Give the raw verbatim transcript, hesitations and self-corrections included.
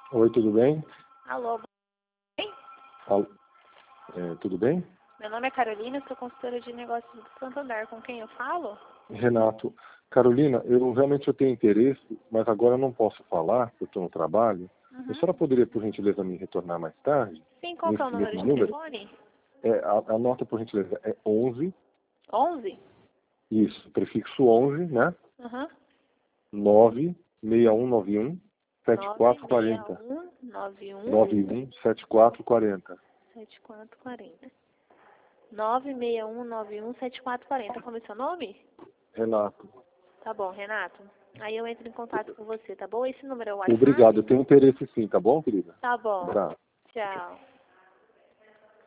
Oi, tudo bem? Alô, bem? Alô, é, tudo bem? Meu nome é Carolina, sou consultora de negócios do Santander. Com quem eu falo? Renato. Carolina, eu realmente eu tenho interesse, mas agora eu não posso falar, porque eu estou no trabalho. A Uhum. senhora poderia, por gentileza, me retornar mais tarde? Sim, qual que é o Nesse número mesmo de número? telefone? É, a, a nota, por gentileza, é onze, onze? isso, prefixo onze, né? Uhum. nove seis um nove um sete quatro quatro zero. nove seis um nove um nove um sete quatro quatro zero. sete quatro quatro zero. nove seis um nove um sete quatro quatro zero. Como é seu nome? Renato. Tá bom, Renato. Aí eu entro em contato com você, tá bom? Esse número é o WhatsApp? Obrigado, eu tenho interesse sim, tá bom, querida? Tá bom. Abraço. Tchau.